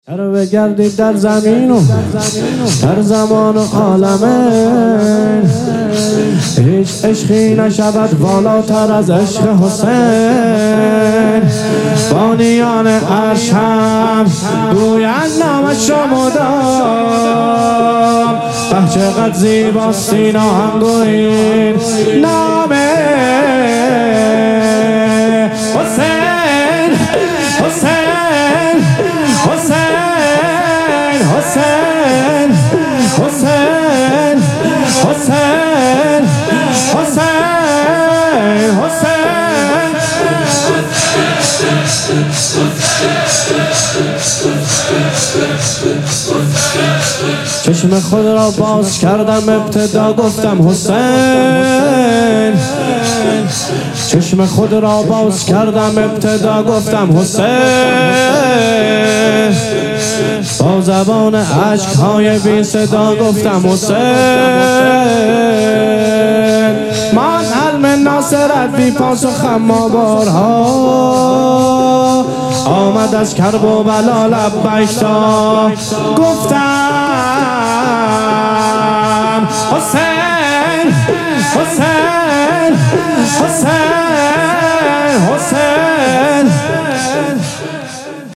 چرا بگردید در زمین و در زمان و عالمه هیچ عشقی نشود والاتر از عشق حسین. بانیان عرش هم گویند نامش را مدام، به چقدر زیباست این آهنگوین نام حسین. حسین حسین حسین حسین حسین حسین حسین. چشم خود را باز کردم ابتدا گفتم حسین. چشم خود را باز کردم ابتدا گفتم حسین. با زبان عشق‌های بی صدا گفتم حسین. من علم ناصرت بی پاسخم ما بارها آمد از کرب و بلا لبیک تا گفتم حسین حسین حسین